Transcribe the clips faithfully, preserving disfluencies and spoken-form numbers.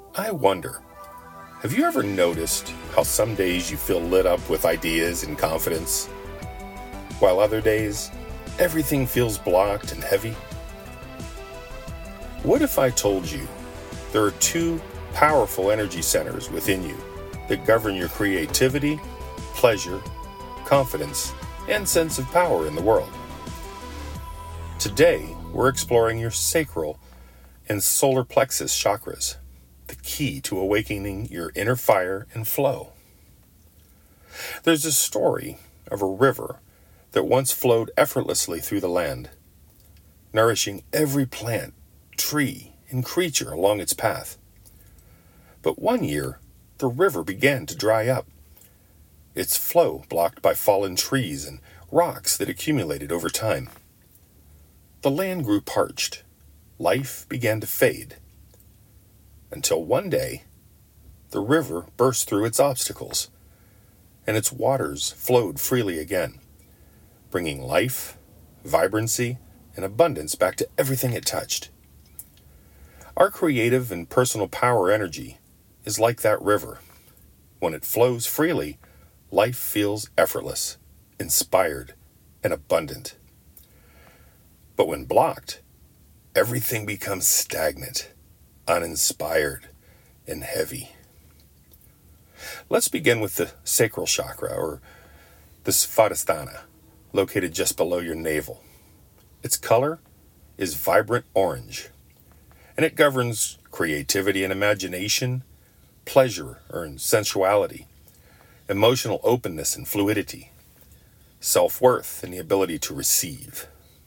I wonder, have you ever noticed how some days you feel lit up with ideas and confidence, while other days, everything feels blocked and heavy? What if I told you there are two powerful energy centers within you that govern your creativity, pleasure, confidence, and sense of power in the world? Today, we're exploring your sacral and solar plexus chakras, the key to awakening your inner fire and flow. There's a story of a river that once flowed effortlessly through the land, nourishing every plant, tree, and creature along its path. But one year, the river began to dry up, its flow blocked by fallen trees and rocks that accumulated over time. The land grew parched. Life began to fade. Until one day, the river burst through its obstacles, and its waters flowed freely again, bringing life, vibrancy, and abundance back to everything it touched. Our creative and personal power energy is like that river. When it flows freely, life feels effortless, inspired, and abundant. But when blocked, everything becomes stagnant, uninspired, and heavy. Let's begin with the sacral chakra, or the Svadhisthana, located just below your navel. Its color is vibrant orange, and it governs creativity and imagination, pleasure and sensuality, emotional openness and fluidity, self-worth and the ability to receive.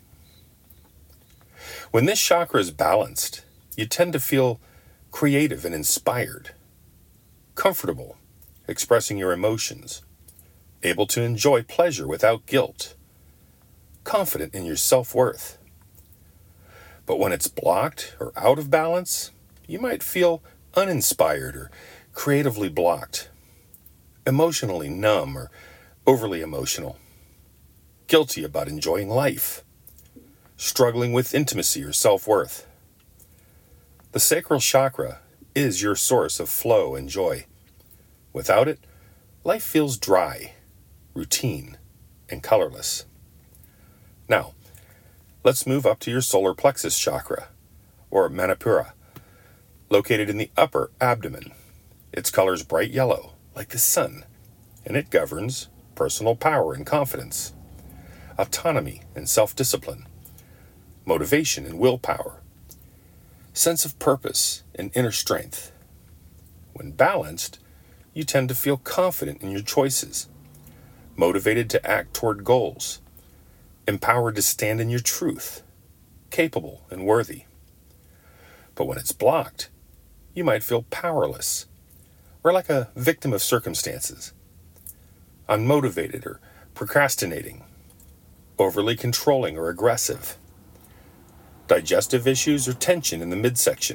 When this chakra is balanced, you tend to feel creative and inspired, comfortable expressing your emotions, able to enjoy pleasure without guilt, confident in your self-worth. But when it's blocked or out of balance, you might feel uninspired or creatively blocked, emotionally numb or overly emotional, guilty about enjoying life, struggling with intimacy or self-worth. The sacral chakra is your source of flow and joy. Without it, life feels dry, routine, and colorless. Now, let's move up to your solar plexus chakra, or Manipura, located in the upper abdomen. Its color is bright yellow, like the sun, and it governs personal power and confidence, autonomy and self-discipline, motivation and willpower, sense of purpose and inner strength. When balanced, you tend to feel confident in your choices, motivated to act toward goals, empowered to stand in your truth, capable and worthy. But when it's blocked, you might feel powerless, or like a victim of circumstances, unmotivated or procrastinating, overly controlling or aggressive, digestive issues or tension in the midsection.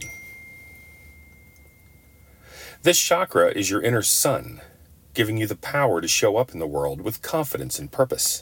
This chakra is your inner sun, giving you the power to show up in the world with confidence and purpose.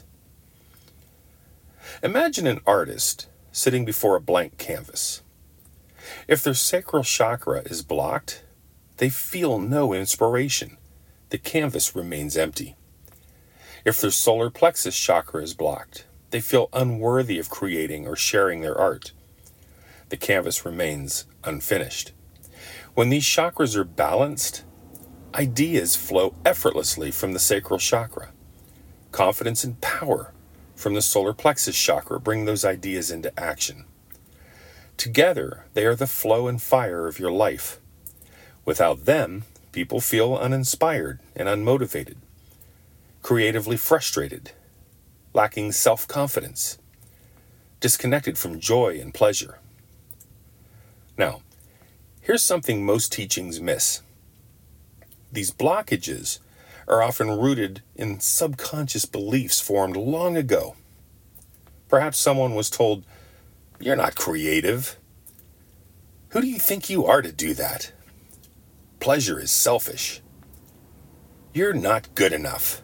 Imagine an artist sitting before a blank canvas. If their sacral chakra is blocked, they feel no inspiration. The canvas remains empty. If their solar plexus chakra is blocked, they feel unworthy of creating or sharing their art. The canvas remains unfinished. When these chakras are balanced, ideas flow effortlessly from the sacral chakra. Confidence and power from the solar plexus chakra bring those ideas into action. Together, they are the flow and fire of your life. Without them, people feel uninspired and unmotivated, creatively frustrated, lacking self-confidence, disconnected from joy and pleasure. Now, here's something most teachings miss. These blockages are often rooted in subconscious beliefs formed long ago. Perhaps someone was told, "You're not creative. Who do you think you are to do that? Pleasure is selfish. You're not good enough."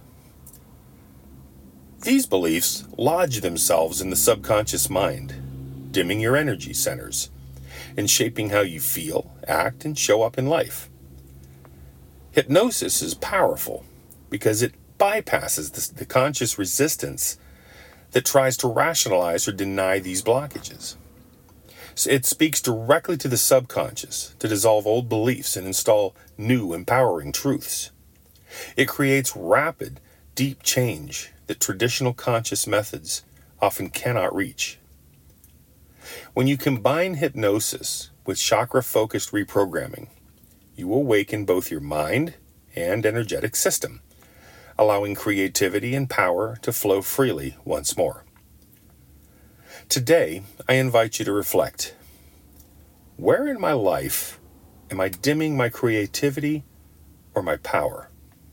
These beliefs lodge themselves in the subconscious mind, dimming your energy centers, in shaping how you feel, act, and show up in life. Hypnosis is powerful because it bypasses the, the conscious resistance that tries to rationalize or deny these blockages. So it speaks directly to the subconscious to dissolve old beliefs and install new, empowering truths. It creates rapid, deep change that traditional conscious methods often cannot reach. When you combine hypnosis with chakra-focused reprogramming, you awaken both your mind and energetic system, allowing creativity and power to flow freely once more. Today, I invite you to reflect. Where in my life am I dimming my creativity or my power?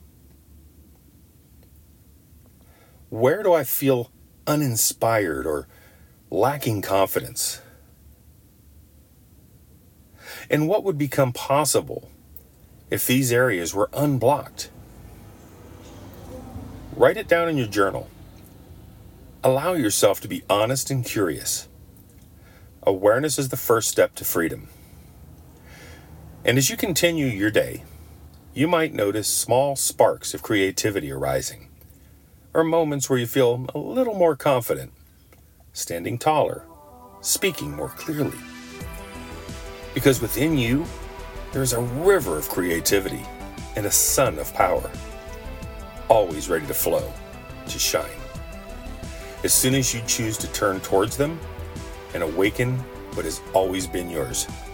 Where do I feel uninspired or lacking confidence? And what would become possible if these areas were unblocked? Write it down in your journal. Allow yourself to be honest and curious. Awareness is the first step to freedom. And as you continue your day, you might notice small sparks of creativity arising, or moments where you feel a little more confident, standing taller, speaking more clearly. Because within you, there's a river of creativity and a sun of power, always ready to flow, to shine. As soon as you choose to turn towards them and awaken what has always been yours.